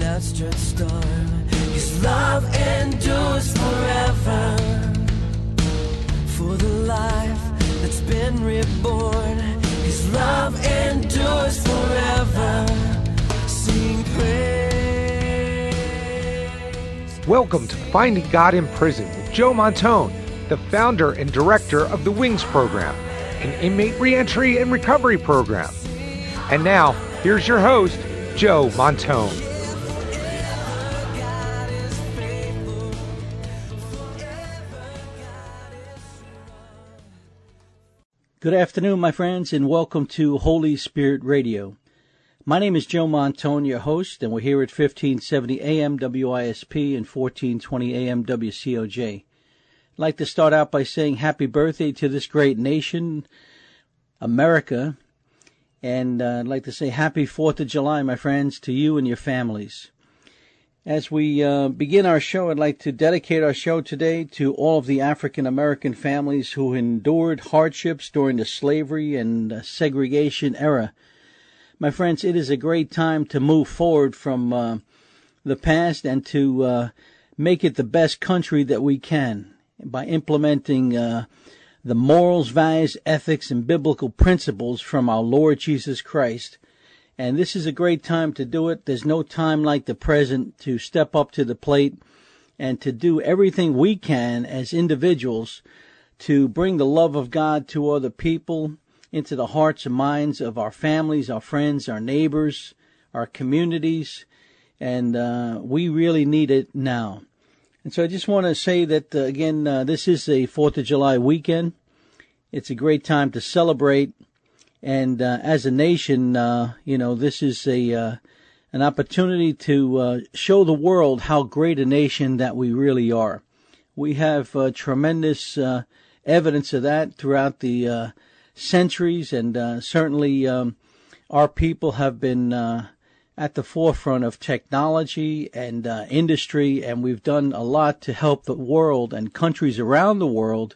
outstretched arm. His love endures forever. For the life that's been reborn, His love endures forever. Sing praise. Welcome to Finding God in Prison with Joe Montone, the founder and director of the WINGS program, an inmate reentry and recovery program. And now, here's your host, Joe Montone. Good afternoon, my friends, and welcome to Holy Spirit Radio. My name is Joe Montone, your host, and we're here at 1570 AM WISP and 1420 AM WCOJ. I'd like to start out by saying happy birthday to this great nation, America, and I'd like to say happy 4th of July, my friends, to you and your families. As we begin our show, I'd like to dedicate our show today to all of the African-American families who endured hardships during the slavery and segregation era. My friends, it is a great time to move forward from the past and to make it the best country that we can by implementing the morals, values, ethics, and biblical principles from our Lord Jesus Christ. And this is a great time to do it. There's no time like the present to step up to the plate and to do everything we can as individuals to bring the love of God to other people, into the hearts and minds of our families, our friends, our neighbors, our communities. And we really need it now. And so I just want to say that, again, this is a 4th of July weekend. It's a great time to celebrate. And as a nation, this is an opportunity to show the world how great a nation that we really are. We have tremendous evidence of that throughout the centuries, and certainly our people have been at the forefront of technology and industry, and we've done a lot to help the world and countries around the world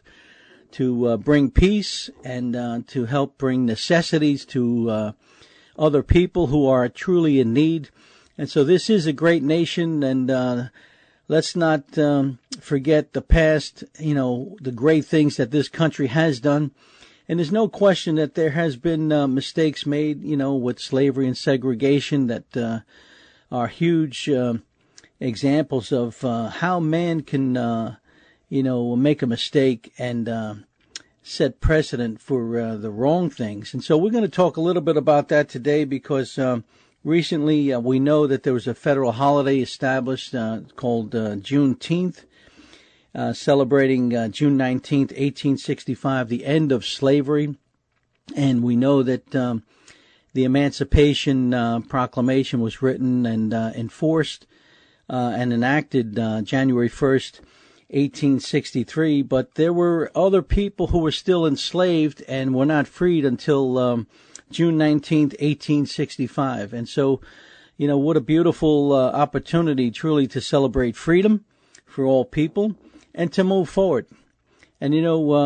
to bring peace and to help bring necessities to other people who are truly in need. And so this is a great nation, and let's not forget the past, the great things that this country has done. And there's no question that there has been mistakes made, with slavery and segregation that are huge examples of how man can make a mistake and set precedent for the wrong things. And so we're going to talk a little bit about that today because recently we know that there was a federal holiday established called Juneteenth, celebrating June 19th, 1865, the end of slavery. And we know that the Emancipation Proclamation was written and enforced and enacted January 1st, 1863, but there were other people who were still enslaved and were not freed until June 19th, 1865. And so, what a beautiful opportunity truly to celebrate freedom for all people and to move forward. And,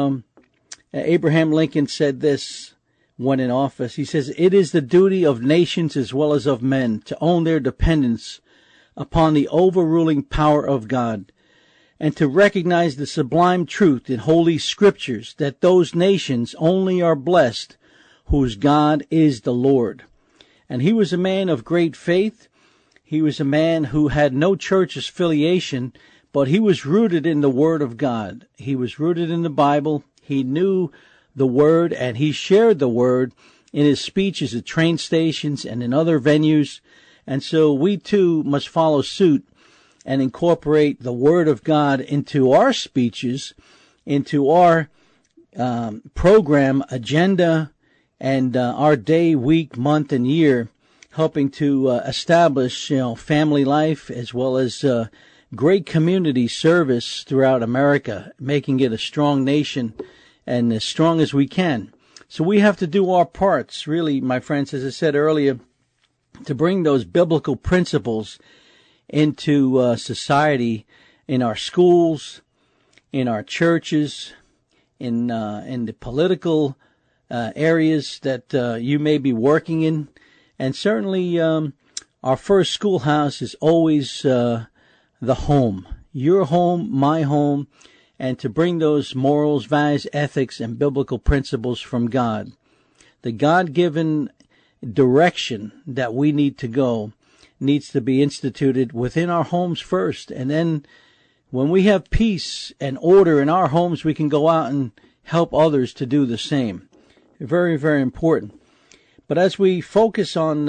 Abraham Lincoln said this when in office. He says, "It is the duty of nations as well as of men to own their dependence upon the overruling power of God, and to recognize the sublime truth in Holy Scriptures that those nations only are blessed whose God is the Lord." And he was a man of great faith. He was a man who had no church affiliation, but he was rooted in the Word of God. He was rooted in the Bible. He knew the Word, and he shared the Word in his speeches at train stations and in other venues. And so we too must follow suit and incorporate the Word of God into our speeches, into our program, agenda, and our day, week, month, and year, helping to establish, family life as well as great community service throughout America, making it a strong nation and as strong as we can. So we have to do our parts, really, my friends, as I said earlier, to bring those biblical principles into society, in our schools, in our churches, in the political areas that you may be working in, and certainly our first schoolhouse is always the home. Your home, my home, and to bring those morals, values, ethics, and biblical principles from God. The God-given direction that we need to go needs to be instituted within our homes first. And then when we have peace and order in our homes, we can go out and help others to do the same. Very, very important. But as we focus on,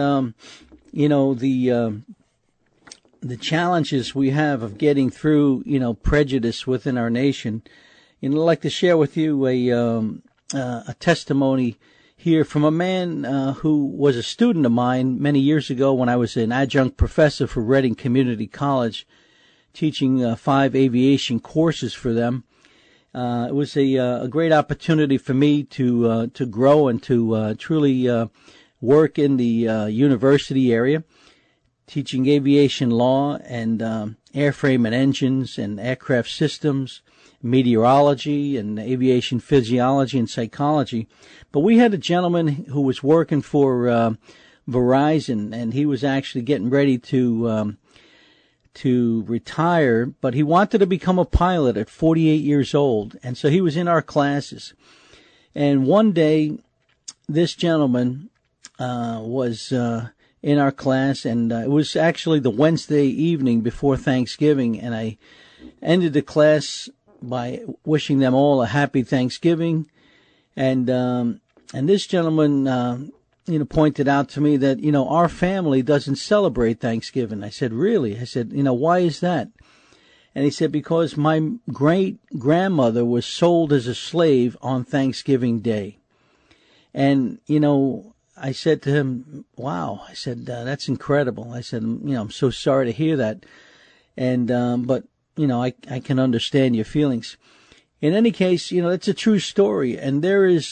the challenges we have of getting through, prejudice within our nation, I'd like to share with you a testimony here from a man who was a student of mine many years ago when I was an adjunct professor for Reading Community College, teaching 5 aviation courses for them. It was a great opportunity for me to grow and to truly work in the university area, teaching aviation law and airframe and engines and aircraft systems, meteorology and aviation physiology and psychology. But we had a gentleman who was working for Verizon, and he was actually getting ready to retire, but he wanted to become a pilot at 48 years old, and so he was in our classes. And one day, this gentleman was in our class, and it was actually the Wednesday evening before Thanksgiving, and I ended the class by wishing them all a happy Thanksgiving. And this gentleman, pointed out to me that, our family doesn't celebrate Thanksgiving. I said, really? I said, why is that? And he said, because my great-grandmother was sold as a slave on Thanksgiving Day. And, I said to him, wow. I said, that's incredible. I said, I'm so sorry to hear that. And, but, I can understand your feelings. In any case, it's a true story. And there is,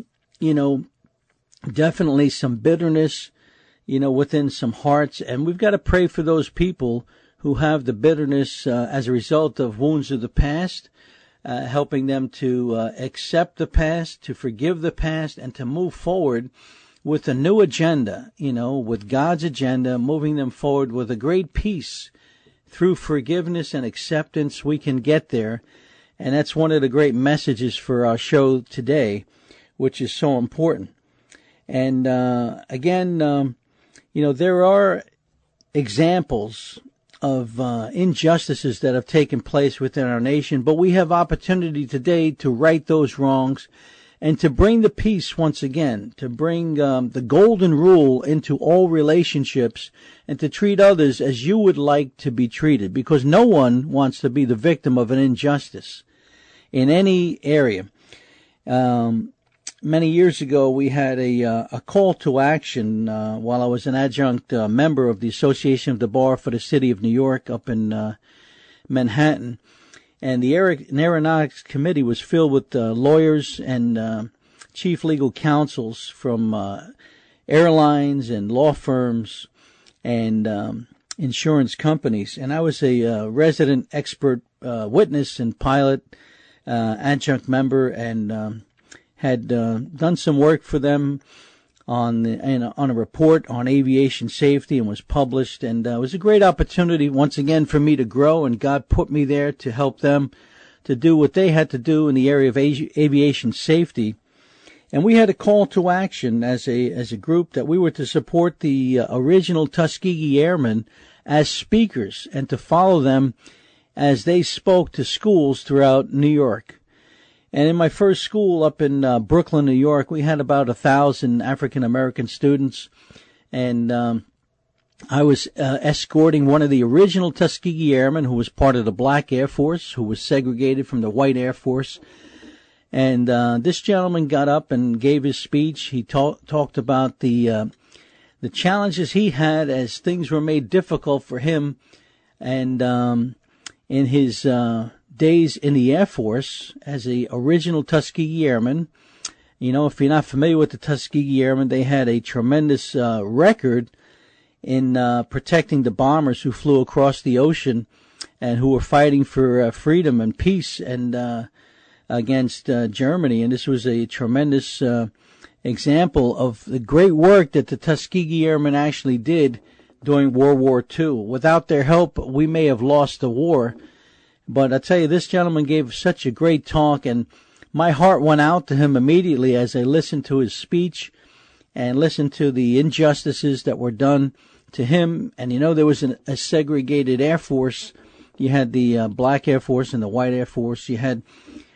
definitely some bitterness, within some hearts. And we've got to pray for those people who have the bitterness as a result of wounds of the past, helping them to accept the past, to forgive the past, and to move forward with a new agenda, with God's agenda, moving them forward with a great peace. Through forgiveness and acceptance, we can get there. And that's one of the great messages for our show today, which is so important. And again, there are examples of injustices that have taken place within our nation, but we have opportunity today to right those wrongs and to bring the peace once again, to bring the golden rule into all relationships and to treat others as you would like to be treated, because no one wants to be the victim of an injustice in any area. Many years ago, we had a call to action while I was an adjunct member of the Association of the Bar for the City of New York up in Manhattan. And the Aeronautics Committee was filled with lawyers and chief legal counsels from airlines and law firms and insurance companies. And I was a resident expert witness and pilot, adjunct member, and had done some work for them on a report on aviation safety, and was published. And it was a great opportunity once again for me to grow, and God put me there to help them to do what they had to do in the area of aviation safety. And we had a call to action as a group that we were to support the original Tuskegee Airmen as speakers and to follow them as they spoke to schools throughout New York. And in my first school up in Brooklyn, New York, we had about 1,000 African-American students. And I was escorting one of the original Tuskegee Airmen who was part of the Black Air Force, who was segregated from the White Air Force. And this gentleman got up and gave his speech. He talked about the challenges he had as things were made difficult for him. And in his days in the Air Force as a original Tuskegee Airman. If you're not familiar with the Tuskegee Airmen, they had a tremendous record in protecting the bombers who flew across the ocean and who were fighting for freedom and peace and against Germany. And this was a tremendous example of the great work that the Tuskegee Airmen actually did during World War II. Without their help, we may have lost the war. But I tell you, this gentleman gave such a great talk, and my heart went out to him immediately as I listened to his speech and listened to the injustices that were done to him. And there was a segregated Air Force. You had the black Air Force and the white Air Force. You had,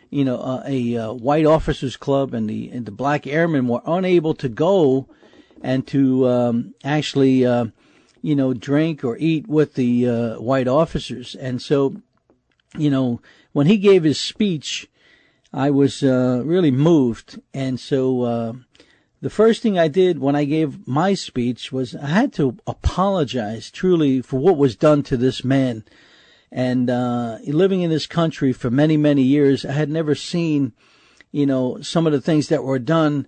a white officers club, and the black airmen were unable to go and to actually, drink or eat with the white officers. And so, when he gave his speech, I was really moved. And so the first thing I did when I gave my speech was I had to apologize truly for what was done to this man. And living in this country for many, many years, I had never seen, some of the things that were done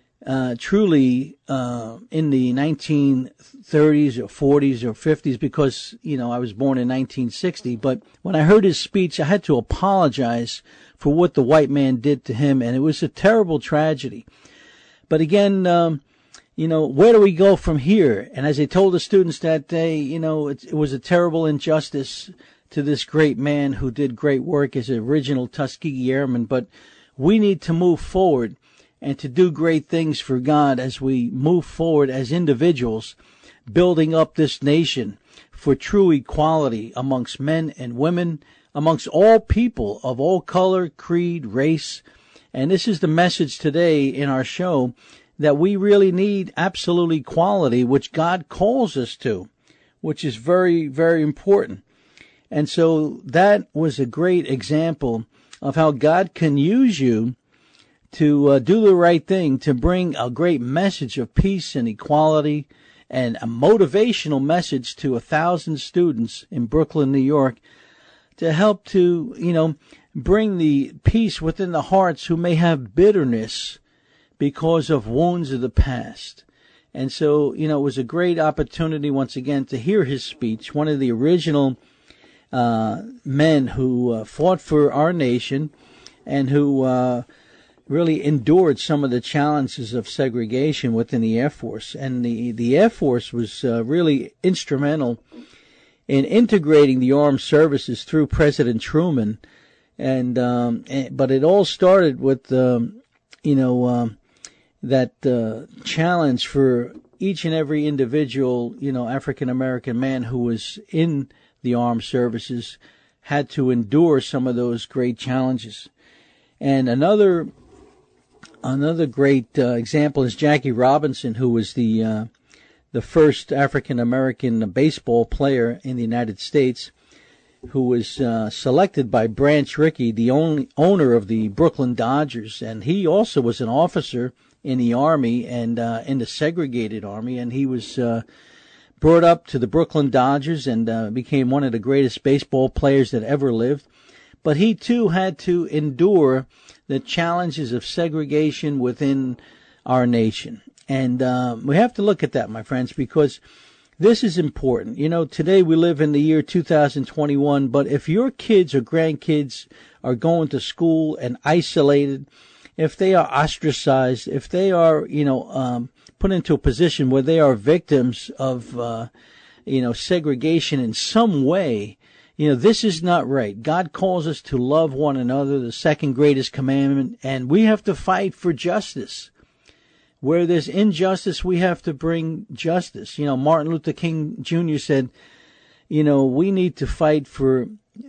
truly in the 1930s or 40s or 50s, because, I was born in 1960. But when I heard his speech, I had to apologize for what the white man did to him, and it was a terrible tragedy. But again, where do we go from here? And as I told the students that day, it was a terrible injustice to this great man who did great work as an original Tuskegee Airman. But we need to move forward and to do great things for God as we move forward as individuals, building up this nation for true equality amongst men and women, amongst all people of all color, creed, race. And this is the message today in our show, that we really need absolute equality, which God calls us to, which is very, very important. And so that was a great example of how God can use you to do the right thing, to bring a great message of peace and equality, and a motivational message to 1,000 students in Brooklyn, New York, to help to, bring the peace within the hearts who may have bitterness because of wounds of the past. And so, it was a great opportunity once again to hear his speech, one of the original men who fought for our nation and who really endured some of the challenges of segregation within the Air Force. And the Air Force was really instrumental in integrating the armed services through President Truman. But it all started with, that challenge for each and every individual, African-American man who was in the armed services had to endure some of those great challenges. And another great example is Jackie Robinson, who was the first African-American baseball player in the United States, who was selected by Branch Rickey, the owner of the Brooklyn Dodgers. And he also was an officer in the Army and in the segregated Army. And he was brought up to the Brooklyn Dodgers and became one of the greatest baseball players that ever lived. But he, too, had to endure the challenges of segregation within our nation. And we have to look at that, my friends, because this is important. Today we live in the year 2021, but if your kids or grandkids are going to school and isolated, if they are ostracized, if they are, put into a position where they are victims of, segregation in some way, this is not right. God calls us to love one another, the second greatest commandment, and we have to fight for justice. Where there's injustice, we have to bring justice. Martin Luther King Jr. said, we need to fight for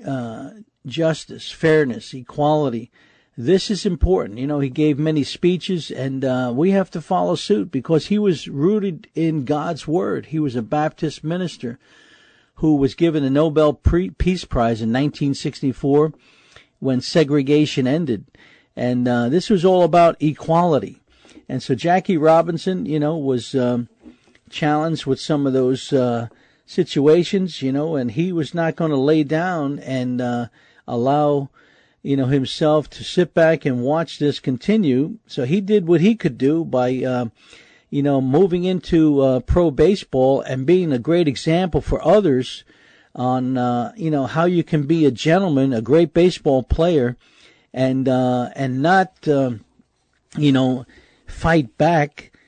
justice, fairness, equality. This is important. He gave many speeches, and we have to follow suit because he was rooted in God's Word. He was a Baptist minister who was given the Nobel Peace Prize in 1964 when segregation ended. And this was all about equality. And so Jackie Robinson, was challenged with some of those situations, and he was not going to lay down and allow, himself to sit back and watch this continue. So he did what he could do by, moving into pro baseball and being a great example for others on, how you can be a gentleman, a great baseball player, and not, fight back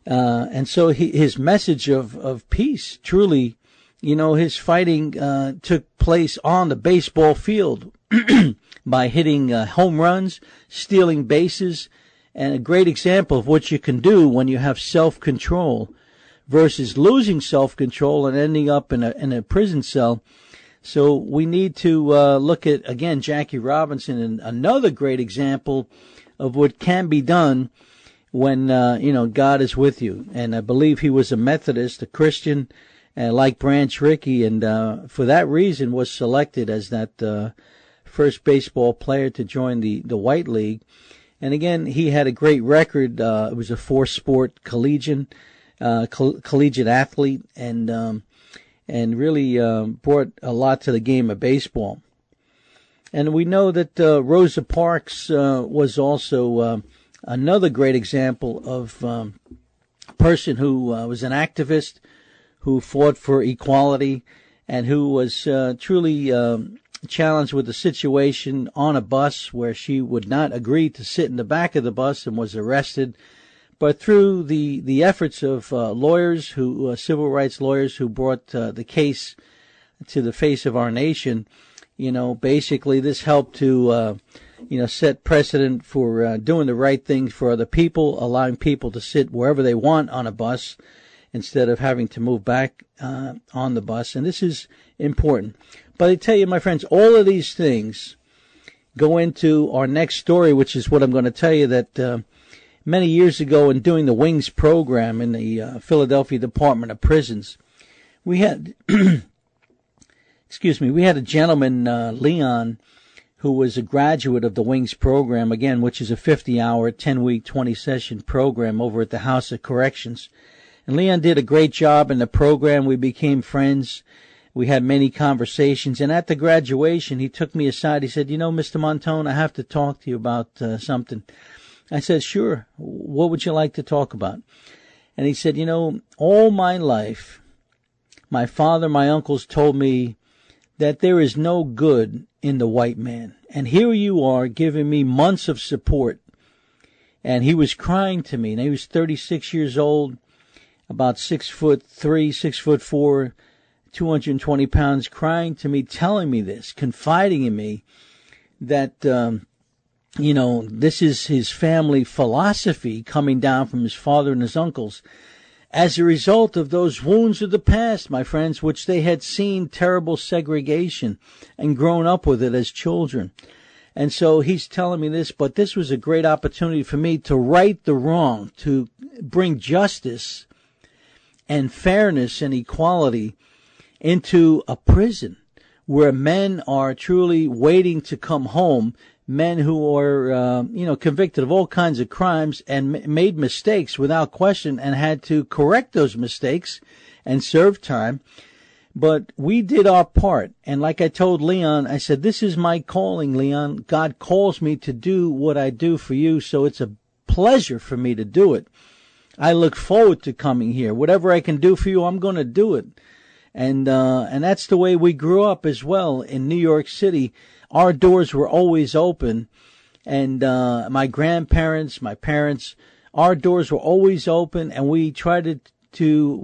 And so his message of peace, truly, his fighting took place on the baseball field by hitting home runs, stealing bases, and a great example of what you can do when you have self-control versus losing self-control and ending up in a prison cell. So we need to look at, again, Jackie Robinson, and another great example of what can be done when, God is with you. And I believe he was a Methodist, a Christian, like Branch Rickey, and for that reason was selected as that first baseball player to join the White League. And again, he had a great record. It was a 4-sport collegiate athlete, and really brought a lot to the game of baseball. And we know that Rosa Parks was also another great example of a person who was an activist, who fought for equality, and who was truly challenged with a situation on a bus where she would not agree to sit in the back of the bus and was arrested. But through the efforts of lawyers, civil rights lawyers who brought the case to the face of our nation, basically this helped to, set precedent for doing the right things for other people, allowing people to sit wherever they want on a bus instead of having to move back on the bus. And this is important. But I tell you, my friends, all of these things go into our next story, which is what I'm going to tell you, that many years ago in doing the Wings program in the Philadelphia Department of Prisons, we had, we had a gentleman, Leon, who was a graduate of the Wings program, again, which is a 50-hour, 10-week, 20-session program over at the House of Corrections. And Leon did a great job in the program. We became friends. We had many conversations. And at the graduation, he took me aside. He said, Mr. Montone, I have to talk to you about something. I said, sure. What would you like to talk about? And he said, all my life, my father, my uncles told me that there is no good in the white man. And here you are giving me months of support. And he was crying to me. And he was 36 years old, about 6'3", 6'4", 220 pounds, crying to me, telling me this, confiding in me that, this is his family philosophy coming down from his father and his uncles as a result of those wounds of the past, my friends, which they had seen terrible segregation and grown up with it as children. And so he's telling me this, but this was a great opportunity for me to right the wrong, to bring justice and fairness and equality into a prison where men are truly waiting to come home, men who are, convicted of all kinds of crimes and made mistakes without question and had to correct those mistakes and serve time. But we did our part. And like I told Leon, I said, this is my calling, Leon. God calls me to do what I do for you, so it's a pleasure for me to do it. I look forward to coming here. Whatever I can do for you, I'm going to do it. And that's the way we grew up as well in New York City. Our doors were always open. And my grandparents, my parents, our doors were always open, and we tried to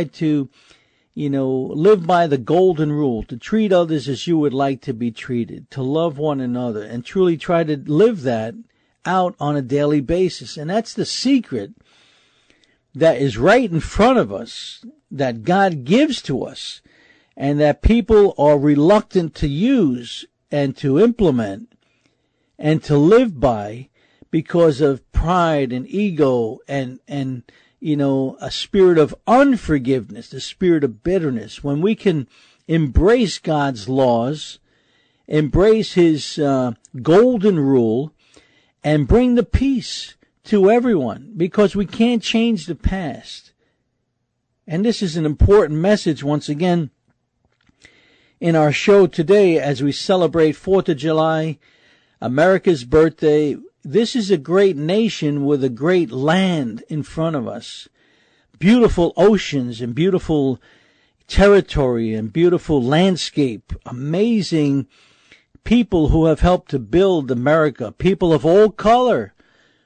live by the golden rule, to treat others as you would like to be treated, to love one another, and truly try to live that out on a daily basis. And that's the secret that is right in front of us, that God gives to us, and that people are reluctant to use and to implement and to live by because of pride and ego and a spirit of unforgiveness, a spirit of bitterness. When we can embrace God's laws, embrace his golden rule, and bring the peace to everyone, because we can't change the past. And this is an important message once again in our show today as we celebrate 4th of July, America's birthday. This is a great nation with a great land in front of us. Beautiful oceans and beautiful territory and beautiful landscape. Amazing people who have helped to build America. People of all color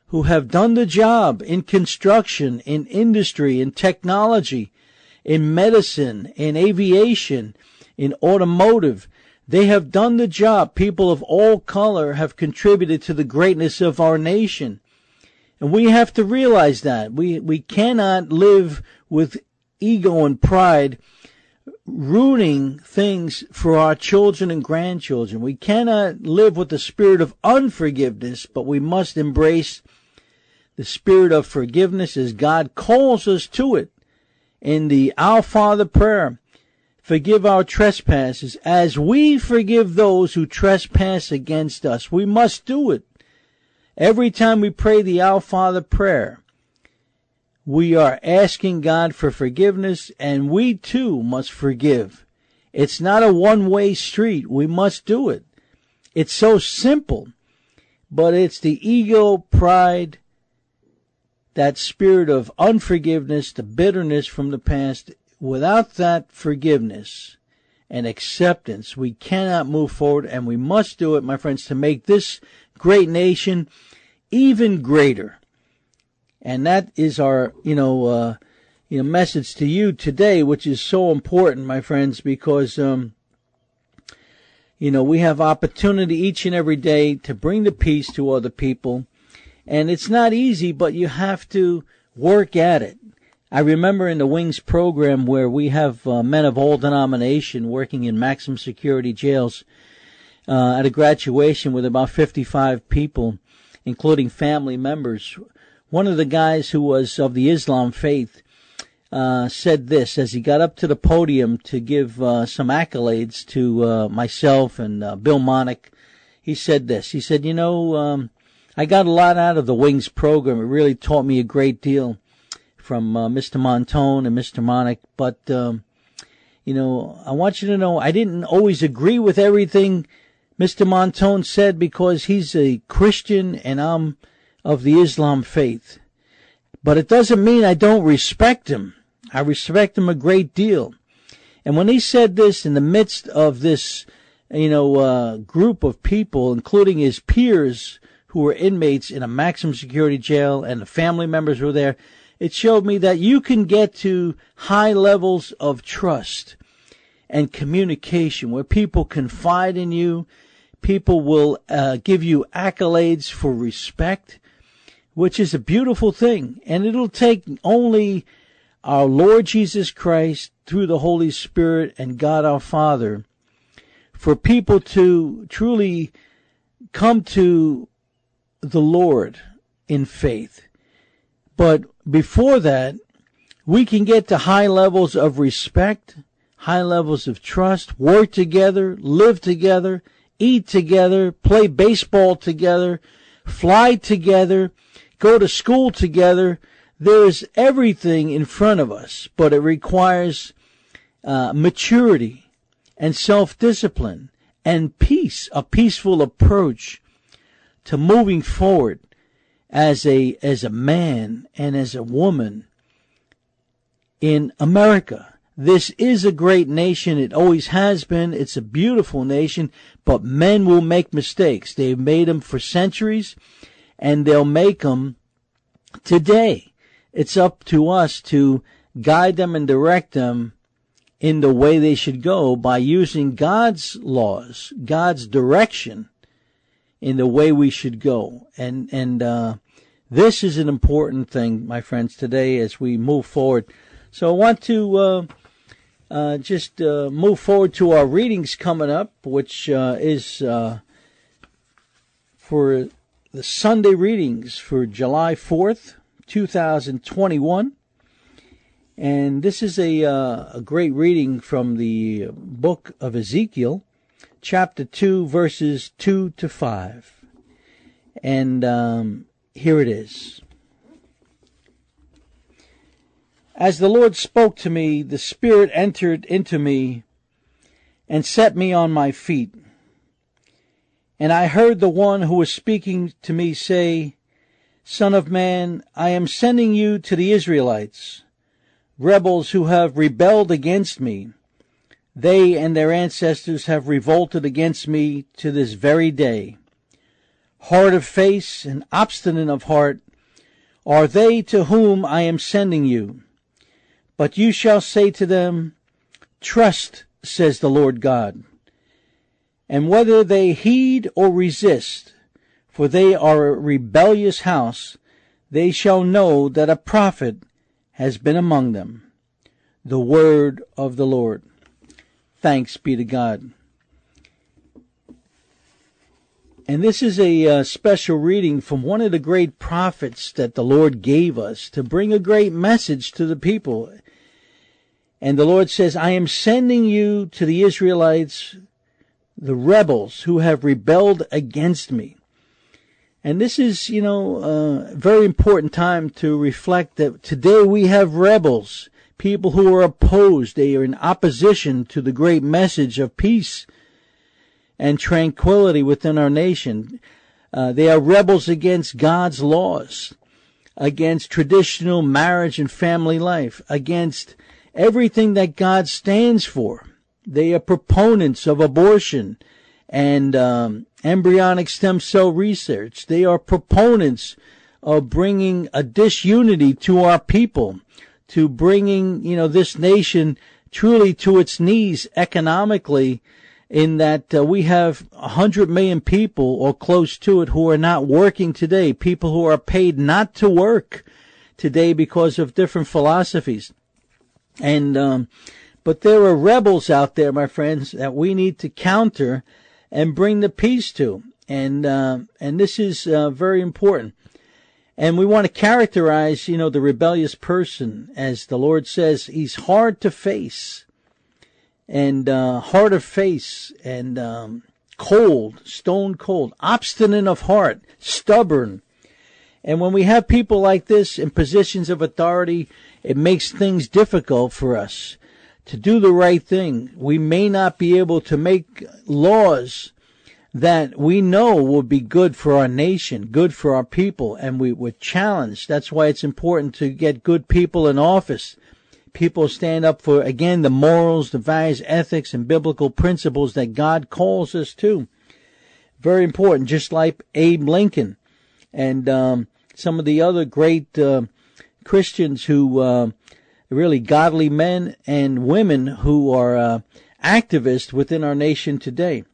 who have done the job in construction, in industry, in technology, in medicine, in aviation, in automotive. They have done the job. People of all color have contributed to the greatness of our nation. And we have to realize that. We cannot live with ego and pride ruining things for our children and grandchildren. We cannot live with the spirit of unforgiveness, but we must embrace the spirit of forgiveness as God calls us to it in the Our Father prayer. Forgive our trespasses as we forgive those who trespass against us. We must do it. Every time we pray the Our Father prayer, we are asking God for forgiveness, and we too must forgive. It's not a one-way street. We must do it. It's so simple, but it's the ego, pride, that spirit of unforgiveness, the bitterness from the past. Without that forgiveness and acceptance, we cannot move forward, and we must do it, my friends, to make this great nation even greater. And that is our, message to you today, which is so important, my friends, because, we have opportunity each and every day to bring the peace to other people. And it's not easy, but you have to work at it. I remember in the Wings program where we have men of all denomination working in maximum security jails at a graduation with about 55 people, including family members. One of the guys who was of the Islam faith said this as he got up to the podium to give some accolades to myself and Bill Monick. He said this. He said, I got a lot out of the Wings program. It really taught me a great deal from Mr. Montone and Mr. Monick. But, I want you to know I didn't always agree with everything Mr. Montone said because he's a Christian and I'm of the Islam faith. But it doesn't mean I don't respect him. I respect him a great deal. And when he said this in the midst of this, group of people, including his peers who were inmates in a maximum security jail and the family members were there, it showed me that you can get to high levels of trust and communication where people confide in you. People will give you accolades for respect, which is a beautiful thing. And it'll take only our Lord Jesus Christ through the Holy Spirit and God our Father for people to truly come to the Lord in faith. But before that, we can get to high levels of respect, high levels of trust, work together, live together, eat together, play baseball together, fly together, go to school together. There's everything in front of us, but it requires maturity and self-discipline and peace, a peaceful approach to moving forward as a man and as a woman in America. This is a great nation. It always has been. It's a beautiful nation, but men will make mistakes. They've made them for centuries, and they'll make them today. It's up to us to guide them and direct them in the way they should go by using God's laws, God's direction in the way we should go. And this is an important thing, my friends, today as we move forward. So I want to just move forward to our readings coming up, which is for the Sunday readings for July 4th, 2021. And this is a great reading from the book of Ezekiel, chapter 2, verses 2 to 5. And here it is. As the Lord spoke to me, the Spirit entered into me and set me on my feet. And I heard the one who was speaking to me say, Son of man, I am sending you to the Israelites, rebels who have rebelled against me. They and their ancestors have revolted against me to this very day. hard of face, and obstinate of heart are they to whom I am sending you. But you shall say to them, Trust, says the Lord God. And whether they heed or resist, for they are a rebellious house, they shall know that a prophet has been among them. The word of the Lord. Thanks be to God. And this is a special reading from one of the great prophets that the Lord gave us to bring a great message to the people. And the Lord says, I am sending you to the Israelites, the rebels who have rebelled against me. And this is, a very important time to reflect that today we have rebels, people who are opposed. They are in opposition to the great message of peace and tranquility within our nation. They are rebels against God's laws, against traditional marriage and family life, against everything that God stands for. They are proponents of abortion and embryonic stem cell research. They are proponents of bringing a disunity to our people, to bringing, this nation truly to its knees economically, in that we have 100 million people or close to it who are not working today, people who are paid not to work today because of different philosophies. And but there are rebels out there, my friends, that we need to counter and bring the peace to. And this is very important. And we want to characterize, the rebellious person, as the Lord says, he's hard to face, and hard of face, and cold, stone cold, obstinate of heart, stubborn. And when we have people like this in positions of authority, it makes things difficult for us to do the right thing. We may not be able to make laws that we know will be good for our nation, good for our people, and we're challenged. That's why it's important to get good people in office. People stand up for, again, the morals, the values, ethics, and biblical principles that God calls us to. Very important, just like Abe Lincoln and some of the other great Christians who really godly men and women who are activists within our nation today.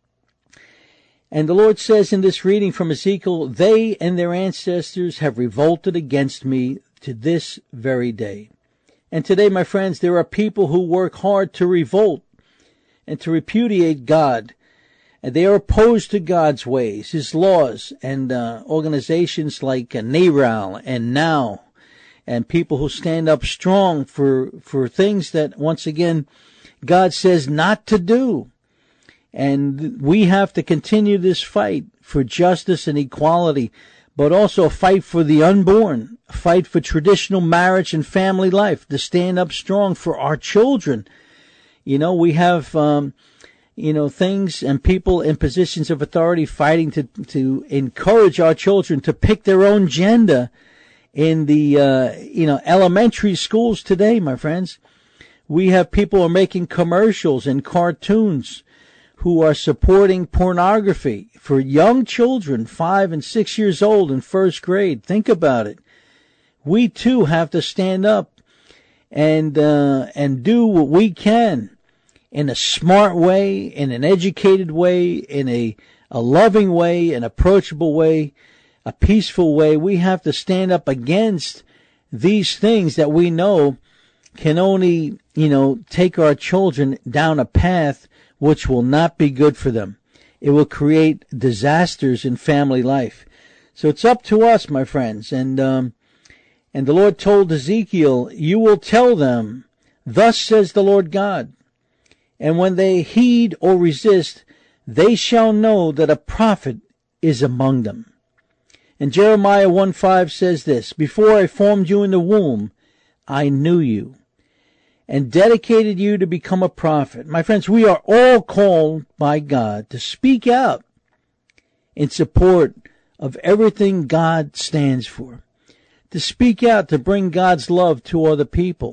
And the Lord says in this reading from Ezekiel, they and their ancestors have revolted against me to this very day. And today, my friends, there are people who work hard to revolt and to repudiate God. And they are opposed to God's ways, His laws, and organizations like NARAL and NOW, and people who stand up strong for things that, once again, God says not to do. And we have to continue this fight for justice and equality, but also a fight for the unborn, a fight for traditional marriage and family life, to stand up strong for our children. We have, things and people in positions of authority fighting to encourage our children to pick their own gender in the, elementary schools today, my friends. We have people who are making commercials and cartoons who are supporting pornography for young children, 5 and 6 years old in first grade. Think about it. We too have to stand up and do what we can in a smart way, in an educated way, in a loving way, an approachable way, a peaceful way. We have to stand up against these things that we know can only, take our children down a path which will not be good for them. It will create disasters in family life. So it's up to us, my friends. And the Lord told Ezekiel, you will tell them, thus says the Lord God. And when they heed or resist, they shall know that a prophet is among them. And Jeremiah 1:5 says this, before I formed you in the womb, I knew you and dedicated you to become a prophet. My friends, we are all called by God to speak out in support of everything God stands for, to speak out, to bring God's love to other people.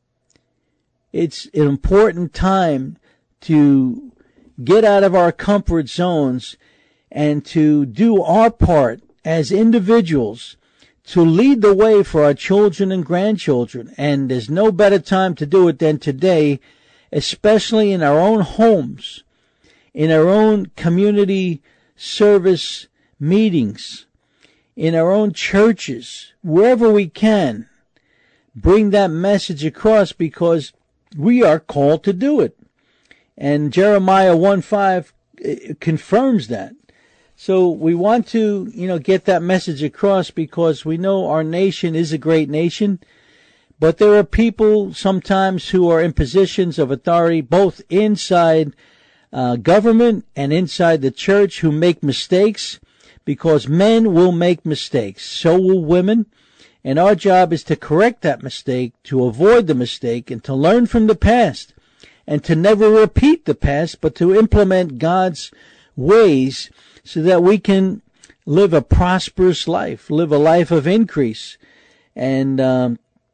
It's an important time to get out of our comfort zones and to do our part as individuals to lead the way for our children and grandchildren. And there's no better time to do it than today, especially in our own homes, in our own community service meetings, in our own churches, wherever we can. Bring that message across, because we are called to do it. And Jeremiah 1:5 confirms that. So we want to, get that message across, because we know our nation is a great nation, but there are people sometimes who are in positions of authority, both inside government and inside the church, who make mistakes, because men will make mistakes. So will women. And our job is to correct that mistake, to avoid the mistake, and to learn from the past, and to never repeat the past, but to implement God's ways so that we can live a prosperous life, live a life of increase. And, I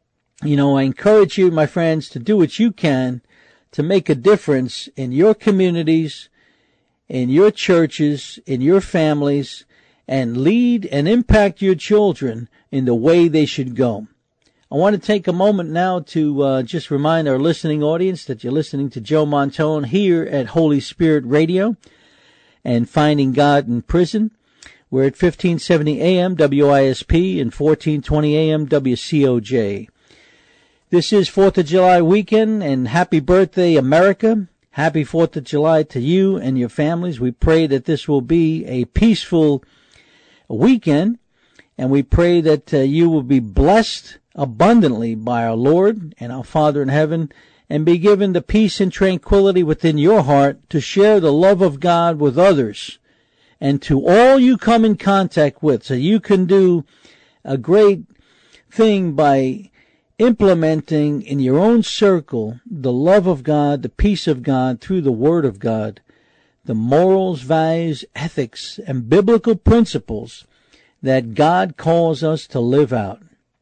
encourage you, my friends, to do what you can to make a difference in your communities, in your churches, in your families, and lead and impact your children in the way they should go. I want to take a moment now to just remind our listening audience that you're listening to Joe Montone here at Holy Spirit Radio and Finding God in Prison. We're at 1570 AM WISP and 1420 AM WCOJ. This is 4th of July weekend, and happy birthday, America. Happy 4th of July to you and your families. We pray that this will be a peaceful weekend, and we pray that you will be blessed abundantly by our Lord and our Father in heaven, and be given the peace and tranquility within your heart to share the love of God with others and to all you come in contact with, so you can do a great thing by implementing in your own circle the love of God, the peace of God through the Word of God, the morals, values, ethics, and biblical principles that God calls us to live out.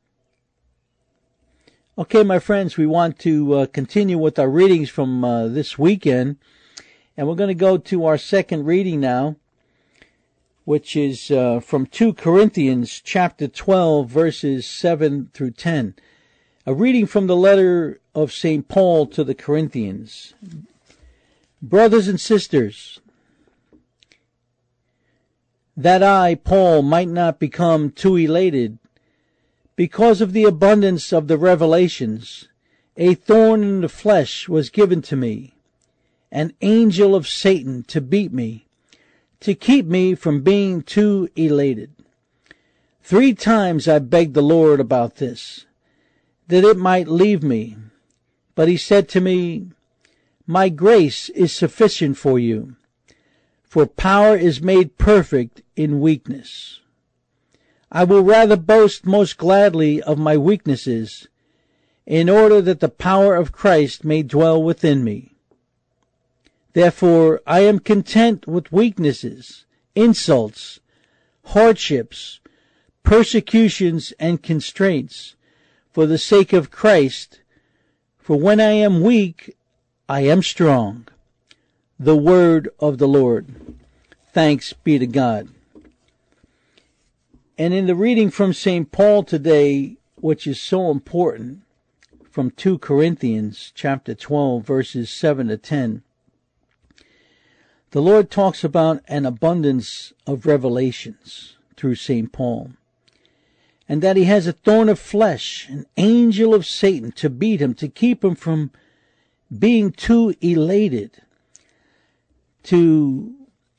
Okay, my friends, we want to continue with our readings from this weekend, and we're going to go to our second reading now, which is from 2 Corinthians chapter 12, verses 7 through 10. A reading from the letter of St. Paul to the Corinthians. Brothers and sisters, that I, Paul, might not become too elated, because of the abundance of the revelations, a thorn in the flesh was given to me, an angel of Satan to beat me, to keep me from being too elated. 3 times I begged the Lord about this, that it might leave me. But he said to me, my grace is sufficient for you, for power is made perfect in weakness. I will rather boast most gladly of my weaknesses, in order that the power of Christ may dwell within me. Therefore I am content with weaknesses, insults, hardships, persecutions, and constraints, for the sake of Christ. For when I am weak, I am strong. The word of the Lord. Thanks be to God. And in the reading from St. Paul today, which is so important, from 2 Corinthians chapter 12, verses 7 to 10, the Lord talks about an abundance of revelations through St. Paul, and that he has a thorn of flesh, an angel of Satan, to beat him, to keep him from being too elated, to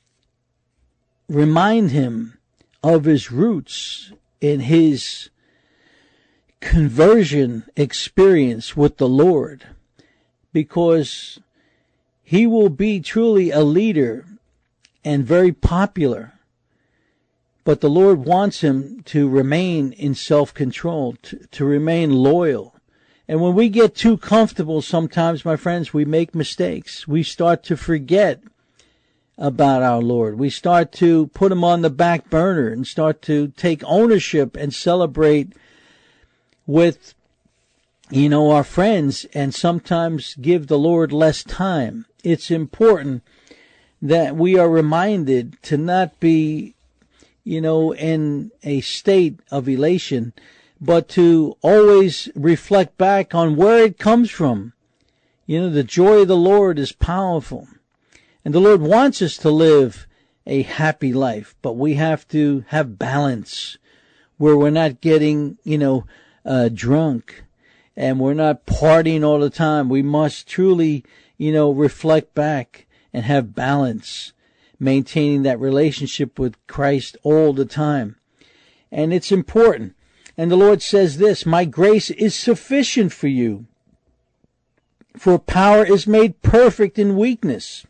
remind him of his roots in his conversion experience with the Lord, because he will be truly a leader and very popular. But the Lord wants him to remain in self-control, to remain loyal. And when we get too comfortable sometimes, my friends, we make mistakes. We start to forget about our Lord. We start to put him on the back burner and start to take ownership and celebrate with, our friends, and sometimes give the Lord less time. It's important that we are reminded to not be, in a state of elation, but to always reflect back on where it comes from. The joy of the Lord is powerful. And the Lord wants us to live a happy life, but we have to have balance where we're not getting, drunk and we're not partying all the time. We must truly, reflect back and have balance, maintaining that relationship with Christ all the time. And it's important. And the Lord says this, my grace is sufficient for you, for power is made perfect in weakness.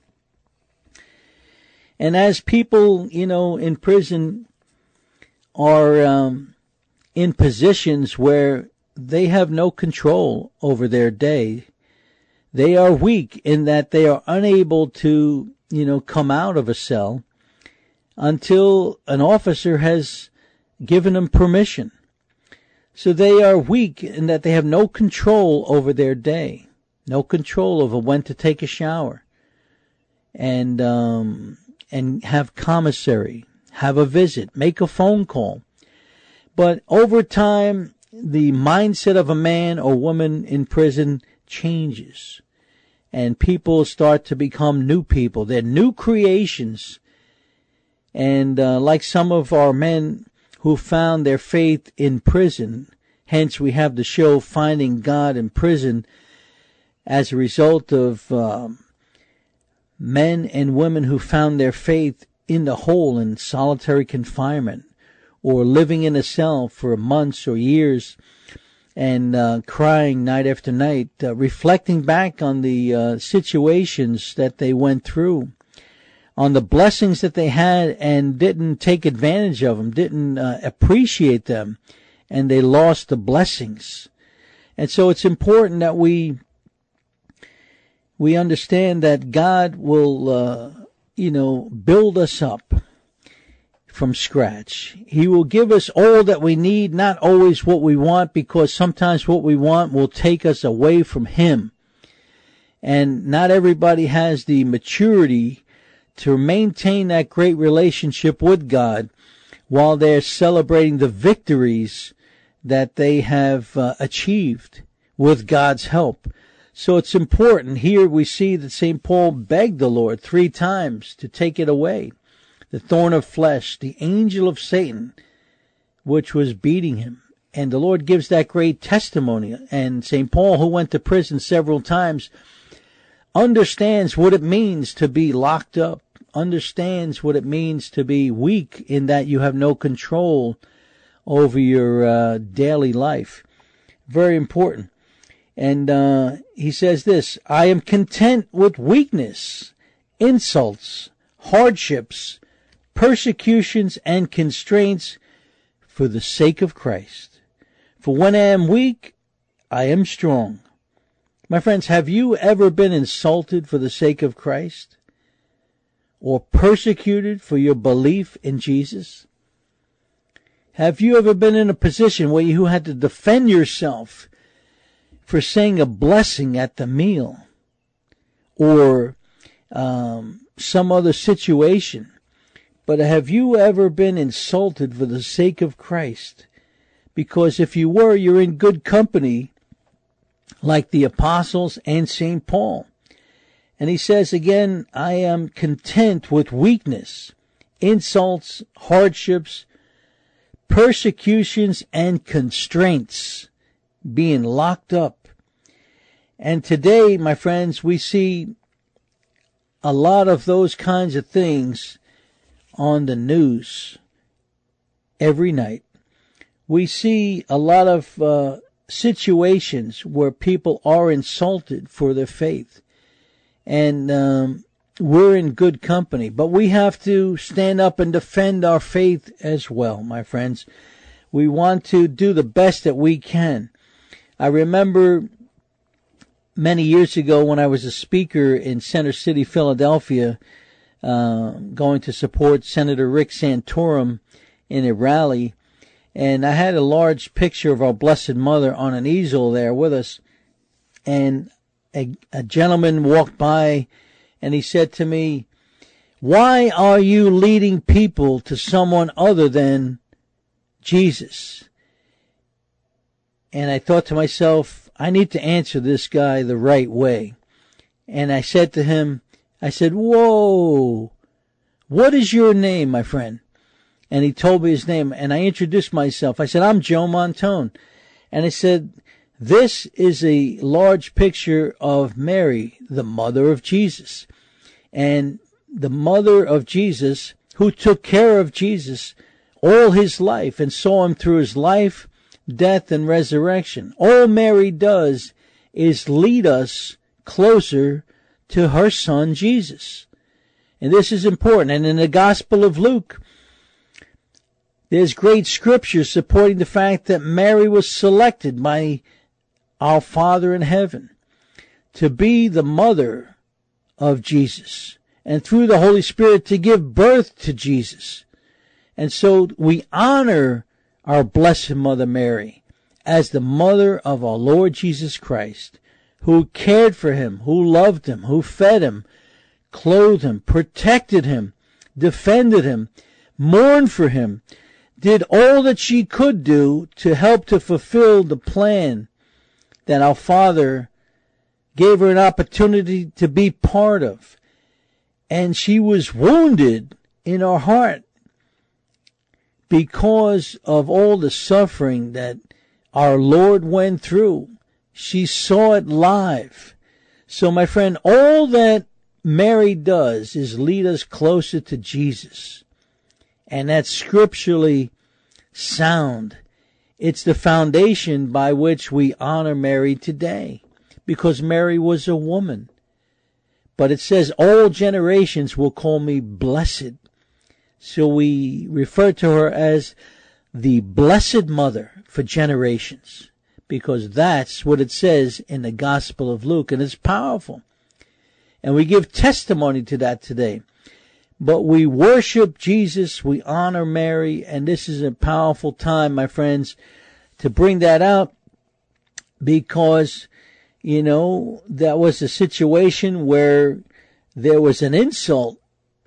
And as people, in prison are in positions where they have no control over their day, they are weak in that they are unable to, come out of a cell until an officer has given them permission. So they are weak in that they have no control over their day, no control over when to take a shower, and have commissary, have a visit, make a phone call. But over time, the mindset of a man or woman in prison changes, and people start to become new people. They're new creations. And like some of our men who found their faith in prison, hence we have the show Finding God in Prison, as a result of men and women who found their faith in the hole in solitary confinement, or living in a cell for months or years and crying night after night, reflecting back on the situations that they went through, on the blessings that they had and didn't take advantage of them, didn't appreciate them, and they lost the blessings. And so it's important that we understand that God will, build us up from scratch. He will give us all that we need, not always what we want, because sometimes what we want will take us away from Him. And not everybody has the maturity to maintain that great relationship with God while they're celebrating the victories that they have achieved with God's help. So it's important. Here we see that St. Paul begged the Lord 3 times to take it away. The thorn of flesh, the angel of Satan, which was beating him. And the Lord gives that great testimony. And St. Paul, who went to prison several times, understands what it means to be locked up, understands what it means to be weak in that you have no control over your daily life. Very important. And he says this, I am content with weakness, insults, hardships, persecutions, and constraints for the sake of Christ. For when I am weak, I am strong. My friends, have you ever been insulted for the sake of Christ? Or persecuted for your belief in Jesus? Have you ever been in a position where you had to defend yourself for saying a blessing at the meal? Or some other situation? But have you ever been insulted for the sake of Christ? Because if you were, you're in good company, like the apostles and St. Paul. And he says again, I am content with weakness, insults, hardships, persecutions, and constraints, being locked up. And today, my friends, we see a lot of those kinds of things on the news every night. We see a lot of situations where people are insulted for their faith. And we're in good company. But we have to stand up and defend our faith as well, my friends. We want to do the best that we can. I remember many years ago when I was a speaker in Center City, Philadelphia, going to support Senator Rick Santorum in a rally. And I had a large picture of our Blessed Mother on an easel there with us. And a gentleman walked by and he said to me, Why are you leading people to someone other than Jesus? And I thought to myself, I need to answer this guy the right way. And I said to him, I said, whoa, what is your name, my friend? And he told me his name, and I introduced myself. I said, I'm Joe Montone. And I said, this is a large picture of Mary, the mother of Jesus. And the mother of Jesus, who took care of Jesus all his life and saw him through his life, death, and resurrection. All Mary does is lead us closer to her son Jesus. And this is important. And in the Gospel of Luke, there's great scripture supporting the fact that Mary was selected by our Father in heaven to be the mother of Jesus, and through the Holy Spirit to give birth to Jesus. And so we honor our Blessed Mother Mary as the mother of our Lord Jesus Christ, who cared for him, who loved him, who fed him, clothed him, protected him, defended him, mourned for him, did all that she could do to help to fulfill the plan that our Father gave her an opportunity to be part of. And she was wounded in her heart because of all the suffering that our Lord went through. She saw it live. So, my friend, all that Mary does is lead us closer to Jesus. And that's scripturally sound. It's the foundation by which we honor Mary today, because Mary was a woman. But it says, all generations will call me blessed. So we refer to her as the Blessed Mother for generations, because that's what it says in the Gospel of Luke, and it's powerful. And we give testimony to that today. But we worship Jesus, we honor Mary, and this is a powerful time, my friends, to bring that out, because, you know, that was a situation where there was an insult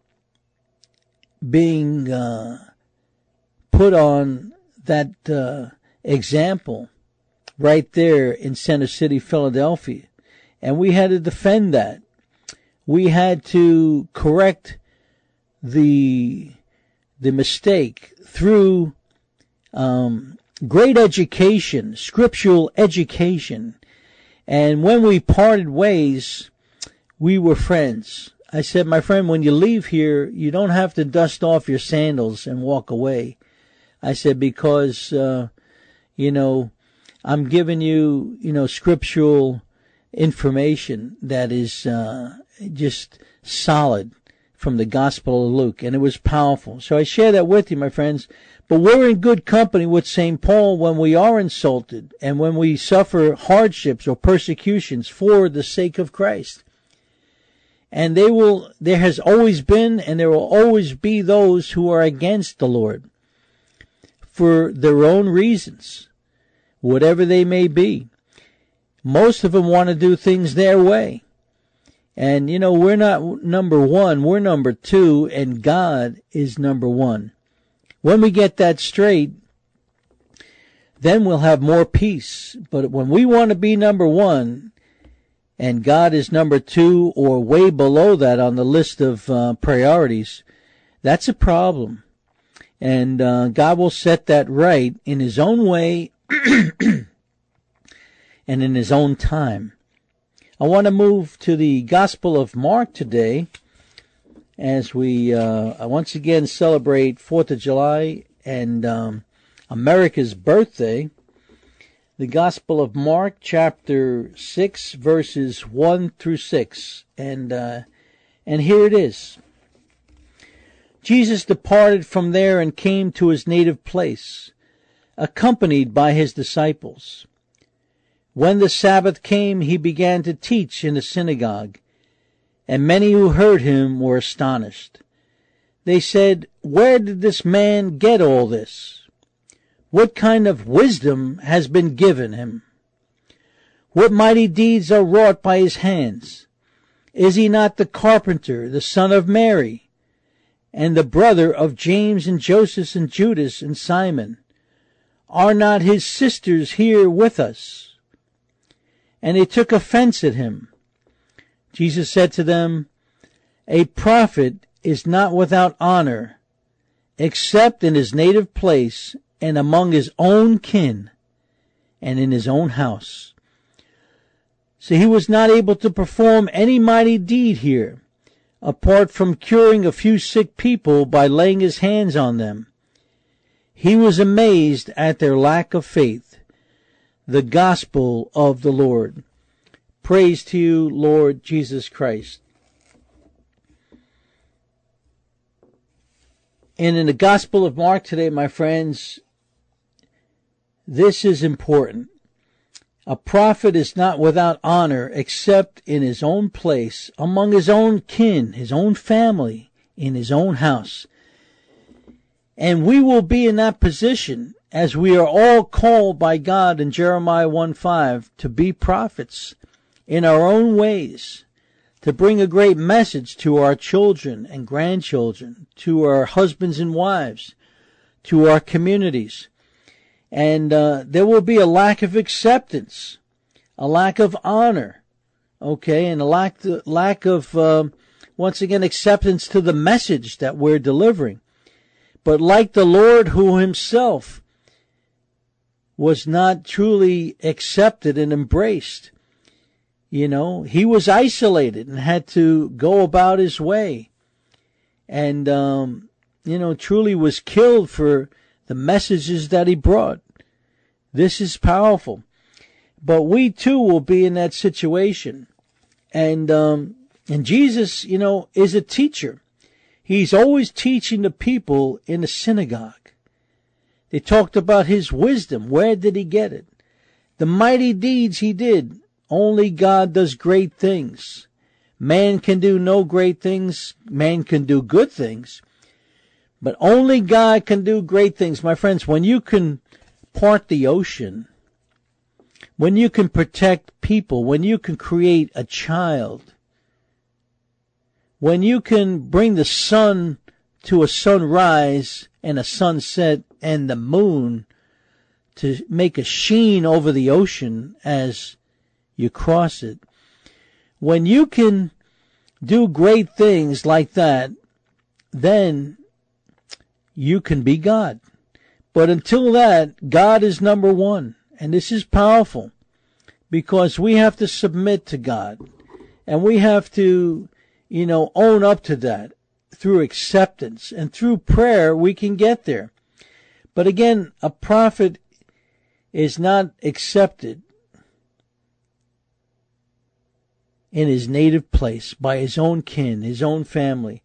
being put on that example right there in Center City, Philadelphia. And we had to defend that. We had to correct the mistake through great education, scriptural education. And when we parted ways, we were friends. I said, my friend, when you leave here, you don't have to dust off your sandals and walk away. I said, because, you know, I'm giving you, you know, scriptural information that is just solid from the Gospel of Luke, and it was powerful. So I share that with you, my friends. But we're in good company with St. Paul when we are insulted and when we suffer hardships or persecutions for the sake of Christ. And there has always been and there will always be those who are against the Lord for their own reasons, whatever they may be. Most of them want to do things their way. And, you know, we're not number one, we're number two, and God is number one. When we get that straight, then we'll have more peace. But when we want to be number one, and God is number two or way below that on the list of priorities, that's a problem. And God will set that right in His own way and in His own time. I want to move to the Gospel of Mark today as we once again celebrate 4th of July and America's birthday. The Gospel of Mark, chapter 6, verses 1 through 6. And here it is. Jesus departed from there and came to his native place, accompanied by his disciples. When the Sabbath came, he began to teach in the synagogue, and many who heard him were astonished. They said, "Where did this man get all this? What kind of wisdom has been given him? What mighty deeds are wrought by his hands? Is he not the carpenter, the son of Mary, and the brother of James and Joseph and Judas and Simon? Are not his sisters here with us? And they took offense at him. Jesus said to them, A prophet is not without honor, except in his native place and among his own kin and in his own house. So he was not able to perform any mighty deed here, apart from curing a few sick people by laying his hands on them. He was amazed at their lack of faith. The gospel of the Lord. Praise to you, Lord Jesus Christ. And in the Gospel of Mark today, my friends, this is important. A prophet is not without honor except in his own place, among his own kin, his own family, in his own house. And we will be in that position as we are all called by God in Jeremiah 1:5 to be prophets in our own ways, to bring a great message to our children and grandchildren, to our husbands and wives, to our communities. And there will be a lack of acceptance, a lack of honor, okay, and a lack of, once again, acceptance to the message that we're delivering. But like the Lord who himself was not truly accepted and embraced, he was isolated and had to go about his way. And, truly was killed for the messages that he brought. This is powerful. But we too will be in that situation. And Jesus, is a teacher. He's always teaching the people in the synagogue. They talked about his wisdom. Where did he get it? The mighty deeds he did. Only God does great things. Man can do no great things. Man can do good things. But only God can do great things. My friends, when you can part the ocean, when you can protect people, when you can create a child, when you can bring the sun to a sunrise and a sunset and the moon to make a sheen over the ocean as you cross it, when you can do great things like that, then you can be God. But until that, God is number one. And this is powerful because we have to submit to God and we have to, own up to that through acceptance, and through prayer we can get there. But again, a prophet is not accepted in his native place by his own kin, his own family.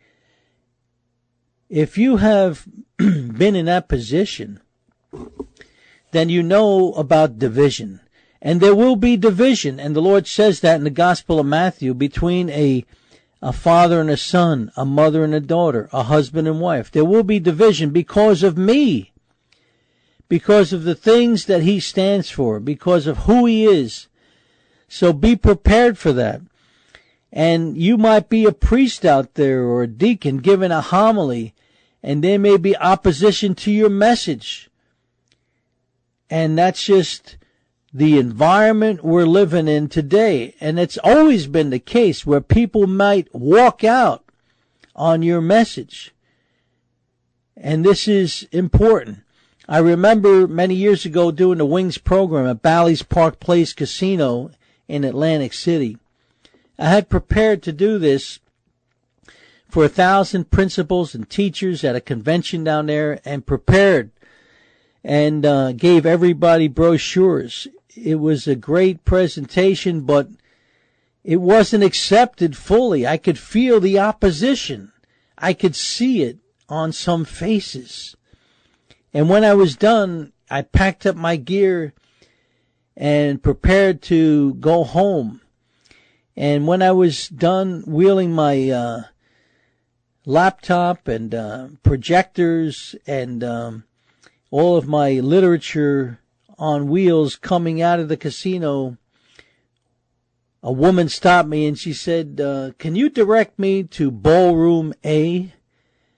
If you have been in that position, then you know about division. And there will be division. And the Lord says that in the Gospel of Matthew, between a father and a son, a mother and a daughter, a husband and wife. There will be division because of me, because of the things that he stands for, because of who he is. So be prepared for that. And you might be a priest out there or a deacon giving a homily, and there may be opposition to your message. And that's just the environment we're living in today. And it's always been the case where people might walk out on your message. And this is important. I remember many years ago doing the Wings program at Bally's Park Place Casino in Atlantic City. I had prepared to do this for 1,000 principals and teachers at a convention down there, and prepared and gave everybody brochures. It was a great presentation, but it wasn't accepted fully. I could feel the opposition. I could see it on some faces. And when I was done, I packed up my gear and prepared to go home. And when I was done wheeling my laptop and projectors and all of my literature on wheels coming out of the casino, a woman stopped me and she said, can you direct me to Ballroom A?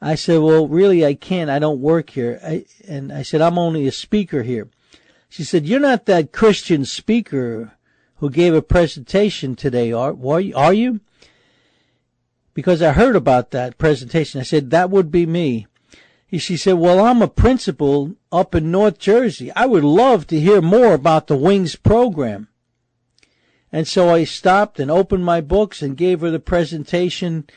I said, well, really, I can't. I don't work here. And I said, I'm only a speaker here. She said, you're not that Christian speaker who gave a presentation today, are you? Because I heard about that presentation. I said, that would be me. She said, well, I'm a principal up in North Jersey. I would love to hear more about the Wings program. And so I stopped and opened my books and gave her the presentation,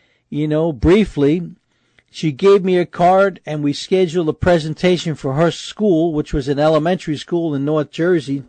briefly. She gave me a card, and we scheduled a presentation for her school, which was an elementary school in North Jersey.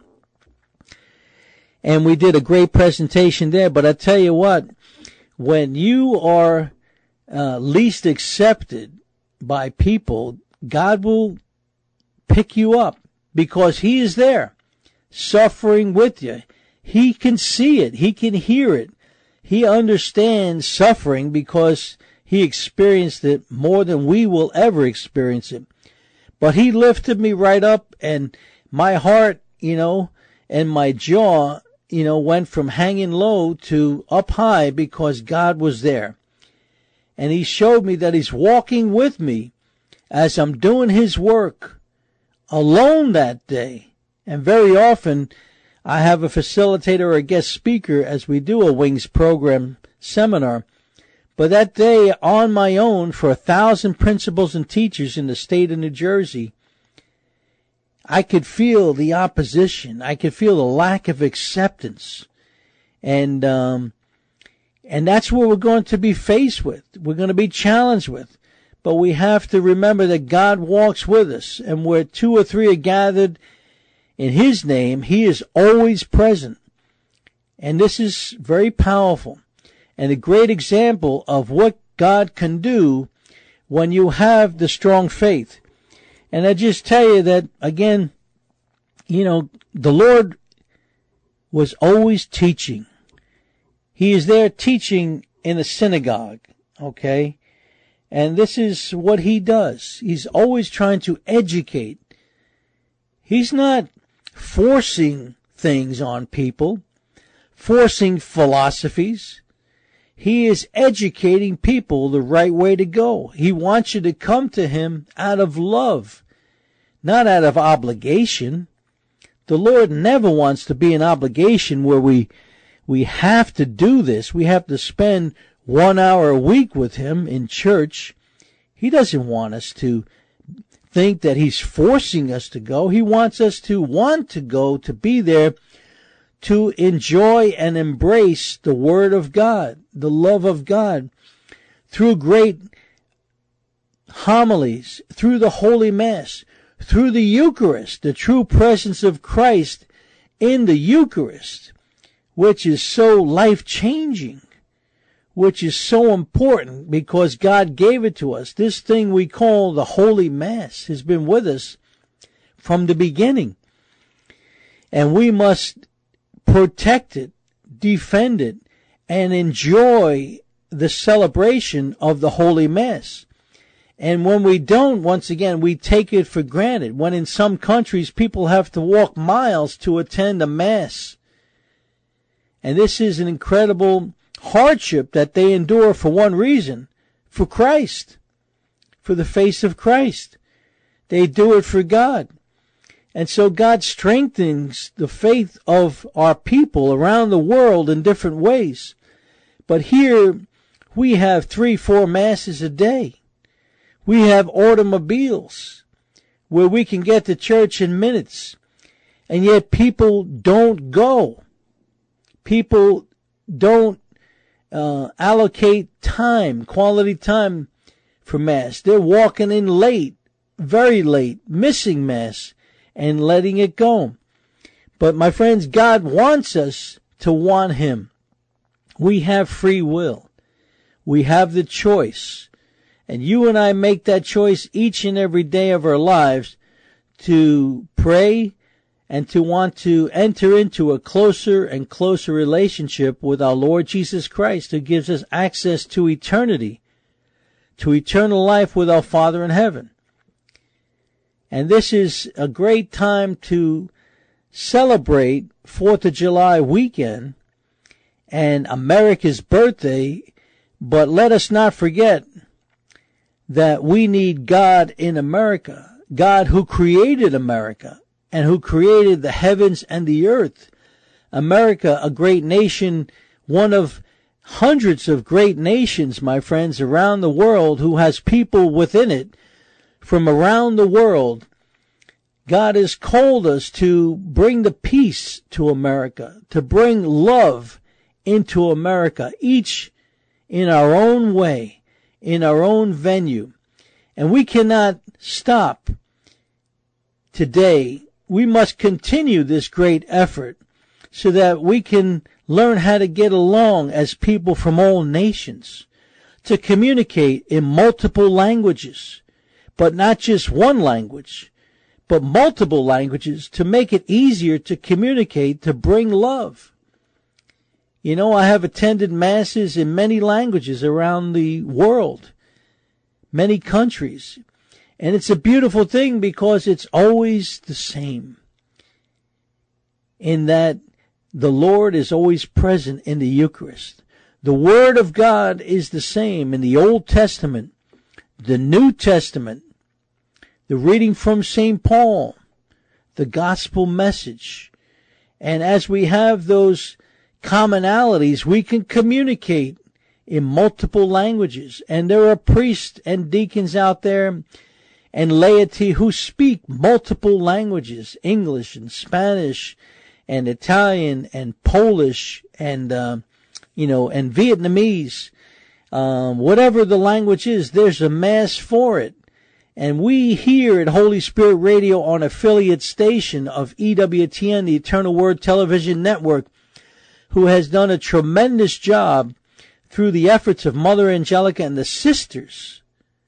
And we did a great presentation there. But I tell you what, when you are least accepted by people, God will pick you up because He is there, suffering with you. He can see it. He can hear it. He understands suffering because He experienced it more than we will ever experience it. But He lifted me right up, and my heart, and my jaw, went from hanging low to up high because God was there. And He showed me that He's walking with me as I'm doing His work alone that day. And very often I have a facilitator or a guest speaker as we do a Wings program seminar. But that day, on my own, for 1,000 principals and teachers in the state of New Jersey, I could feel the opposition. I could feel the lack of acceptance. And that's what we're going to be faced with. We're going to be challenged with. But we have to remember that God walks with us. And where 2 or 3 are gathered in His name, He is always present. And this is very powerful. And a great example of what God can do when you have the strong faith. And I just tell you that, again, the Lord was always teaching. He is there teaching in a synagogue, okay? And this is what He does. He's always trying to educate. He's not forcing things on people, forcing philosophies. He is educating people the right way to go. He wants you to come to Him out of love, not out of obligation. The Lord never wants to be an obligation where we have to do this. We have to spend 1 hour a week with Him in church. He doesn't want us to think that He's forcing us to go. He wants us to want to go, to be there, to enjoy and embrace the Word of God, the love of God, through great homilies, through the Holy Mass, through the Eucharist, the true presence of Christ in the Eucharist, which is so life-changing, which is so important because God gave it to us. This thing we call the Holy Mass has been with us from the beginning. And we must protect it, defend it, and enjoy the celebration of the Holy Mass. And when we don't, once again, we take it for granted. When in some countries people have to walk miles to attend a Mass. And this is an incredible hardship that they endure for one reason, for Christ, for the face of Christ. They do it for God. And so God strengthens the faith of our people around the world in different ways. But here we have 3-4 Masses a day. We have automobiles where we can get to church in minutes. And yet people don't go. People don't allocate time, quality time for Mass. They're walking in late, very late, missing Mass, and letting it go. But my friends, God wants us to want Him. We have free will. We have the choice. And you and I make that choice each and every day of our lives to pray and to want to enter into a closer and closer relationship with our Lord Jesus Christ, who gives us access to eternity, to eternal life with our Father in heaven. And this is a great time to celebrate 4th of July weekend and America's birthday, but let us not forget that we need God in America, God who created America and who created the heavens and the earth. America, a great nation, one of hundreds of great nations, my friends, around the world, who has people within it from around the world. God has called us to bring the peace to America, to bring love into America, each in our own way, in our own venue. And we cannot stop today. We must continue this great effort so that we can learn how to get along as people from all nations, to communicate in multiple languages, but not just one language, but multiple languages, to make it easier to communicate, to bring love. You know, I have attended masses in many languages around the world, many countries, and it's a beautiful thing because it's always the same, in that the Lord is always present in the Eucharist. The Word of God is the same in the Old Testament, the New Testament, the reading from St. Paul, the gospel message. And as we have those commonalities, we can communicate in multiple languages. And there are priests and deacons out there and laity who speak multiple languages, English and Spanish and Italian and Polish and, and Vietnamese. Whatever the language is, there's a mass for it. And we here at Holy Spirit Radio, on affiliate station of EWTN, the Eternal Word Television Network, who has done a tremendous job through the efforts of Mother Angelica and the sisters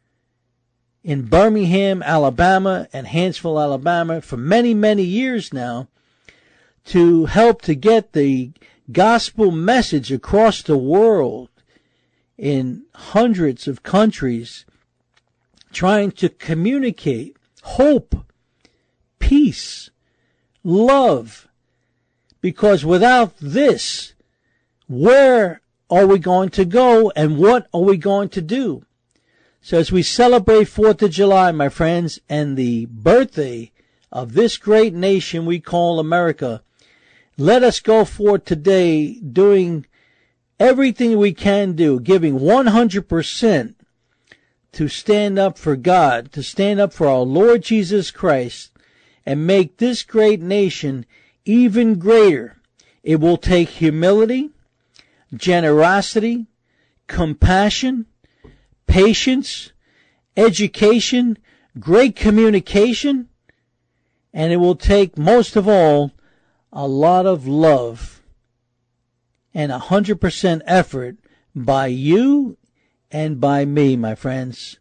in Birmingham, Alabama and Hanceville, Alabama for many, many years now, to help to get the gospel message across the world in hundreds of countries, trying to communicate hope, peace, love. Because without this, where are we going to go and what are we going to do? So as we celebrate 4th of July, my friends, and the birthday of this great nation we call America, let us go forth today doing everything we can do, giving 100% to stand up for God, to stand up for our Lord Jesus Christ, and make this great nation even greater. It will take humility, generosity, compassion, patience, education, great communication, and it will take, most of all, a lot of love and 100% effort by you and by me, my friends.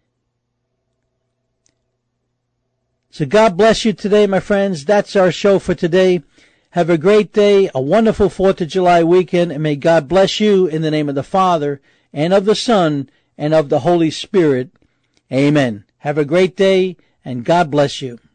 So God bless you today, my friends. That's our show for today. Have a great day, a wonderful 4th of July weekend, and may God bless you in the name of the Father, and of the Son, and of the Holy Spirit. Amen. Have a great day, and God bless you.